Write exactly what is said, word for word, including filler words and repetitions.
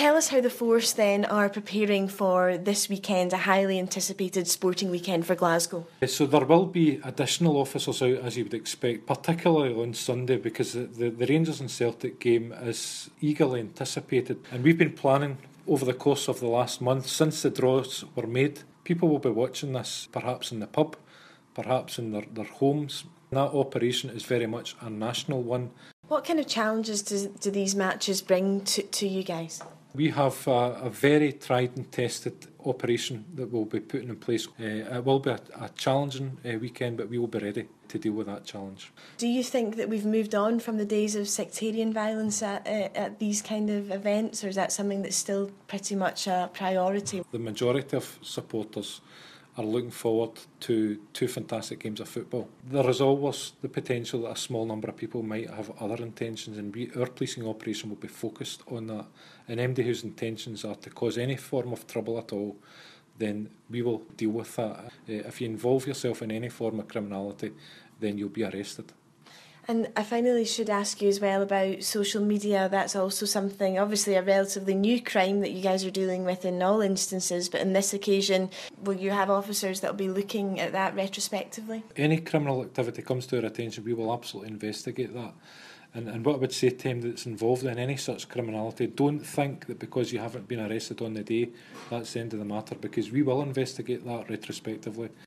tell us how the Force then are preparing for this weekend, a highly anticipated sporting weekend for Glasgow. So there will be additional officers out, as you would expect, particularly on Sunday, because the, the, the Rangers and Celtic game is eagerly anticipated. And we've been planning over the course of the last month, since the draws were made. People will be watching this perhaps in the pub, perhaps in their, their homes. And that operation is very much a national one. What kind of challenges do, do these matches bring to, to you guys? We have a, a very tried and tested operation that we'll be putting in place. Uh, it will be a, a challenging uh, weekend, but we will be ready to deal with that challenge. Do you think that we've moved on from the days of sectarian violence at, uh, at these kind of events, or is that something that's still pretty much a priority? The majority of supporters are looking forward to two fantastic games of football. There is always the potential that a small number of people might have other intentions, and we, our policing operation will be focused on that. And anybody whose intentions are to cause any form of trouble at all, then we will deal with that. Uh, if you involve yourself in any form of criminality, then you'll be arrested. And I finally should ask you as well about social media. That's also something, obviously a relatively new crime that you guys are dealing with in all instances, but on this occasion, will you have officers that will be looking at that retrospectively? Any criminal activity comes to our attention, we will absolutely investigate that. And, and what I would say to him that's involved in any such criminality, don't think that because you haven't been arrested on the day, that's the end of the matter, because we will investigate that retrospectively.